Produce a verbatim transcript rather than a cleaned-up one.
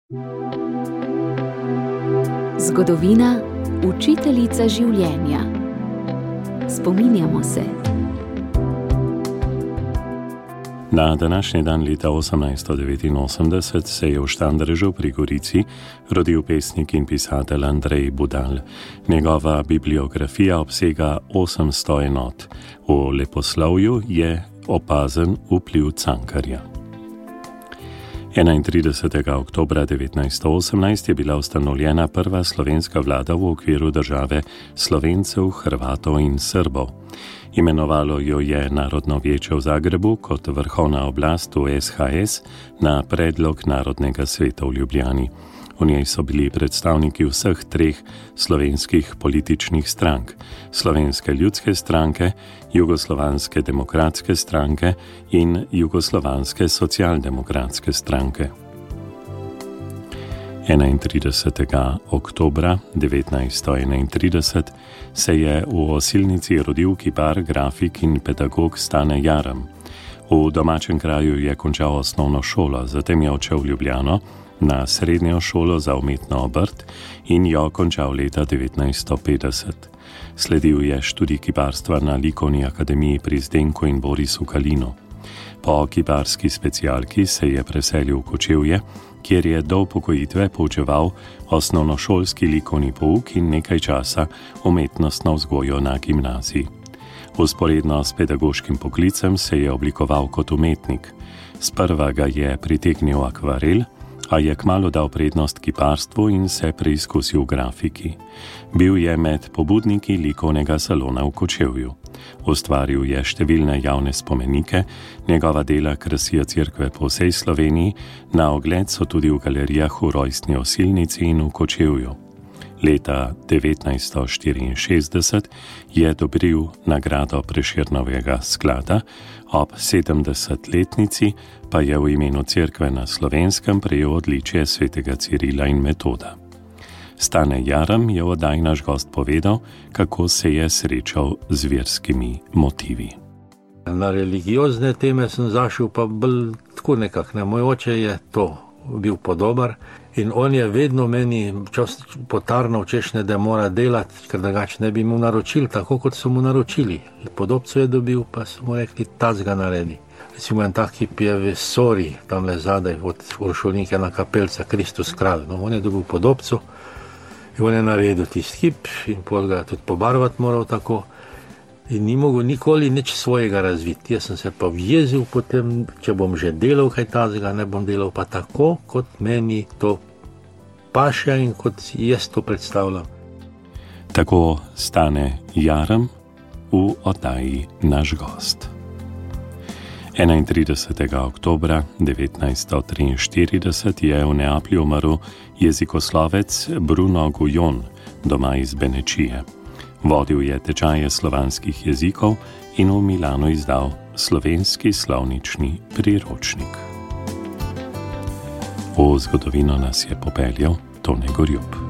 Zgodovina, učiteljica življenja. Spominjamo se. Na današnji dan leta osemnajststo devetinosemdeset se je v Štandrežu pri Gorici rodil pesnik in pisatelj Andrej Budal. Njegova bibliografija obsega osemsto enot. V leposlovju je opazen vpliv Cankarja. enaintridesetega oktobra devetnajststo osemnajst je bila ustanovljena prva slovenska vlada v okviru države Slovencev, Hrvatov in Srbov. Imenovalo jo je Narodno vijeće v Zagrebu kot vrhovna oblast v S H S na predlog Narodnega sveta v Ljubljani. V njej so bili predstavniki vseh treh slovenskih političnih strank: Slovenske ljudske stranke, Jugoslovanske demokratske stranke in Jugoslovanske socialdemokratske stranke. enaintridesetega oktobra devetnajststo enaintrideset se je v Osilnici rodil kipar, grafik in pedagog Stane Jarem. V domačem kraju je končal osnovno šolo, zatem je odšel v Ljubljano na srednjo šolo za umetno obrt in jo končal leta devetnajststo petdeset. Sledil je študij kiparstva na Likovni akademiji pri Zdenku in Borisu Kalinu. Po kiparski specialki se je preselil v Kočevje, kjer je do upokojitve poučeval osnovnošolski likovni pouk in nekaj časa umetnostno vzgojo na gimnaziji. Vzporedno s pedagoškim poklicem se je oblikoval kot umetnik. Sprva ga je pritegnil akvarel, a je kmalu dal prednost kiparstvu in se preizkusil v grafiki. Bil je med pobudniki likovnega salona v Kočevju. Ustvaril je številne javne spomenike, njegova dela krasijo cerkve po vsej Sloveniji, na ogled so tudi v galerijah v rojstni Osilnici in v Kočevju. Leta devetnajststo štiriinšestdeset je dobil nagrado Prešernovega sklada, ob sedemdesetletnici pa je v imenu cerkve na Slovenskem prejel odličje svetega Cirila in Metoda. Stane Jarem je v oddaji naš gost povedal, kako se je srečal z verskimi motivi. Na religiozne teme sem zašel pa bolj tako nekako. Ne. Moj oče je to bil podobar in on je vedno meni potarnal, češne, da mora delati, ker drugače ne bi mu naročili, tako kot so mu naročili. Podobco je dobil, pa so mu rekli, tazga naredi. Recimo en tak kip je v Sori, tam le zadaj, od Uršulnike na kapelca, Kristus kralj. No, on je dobil podobco in on je naredil tisti kip in pol ga tudi pobarvati moral tako. In ni mogel nikoli nič svojega razviti. Jaz sem se pa vjezil potem, če bom že delal kaj tazga, ne bom delal pa tako, kot meni to paše in kot jaz to predstavljam. Tako Stane Jarem v oddaji naš gost. enaintridesetega oktobra devetnajststo triinštirideset je v Neaplju umrl jezikoslovec Bruno Gujon, doma iz Benečije. Vodil je tečaje slovanskih jezikov in v Milanu izdal slovenski slovnični priročnik. V zgodovino nas je popeljal Tone Gorjup.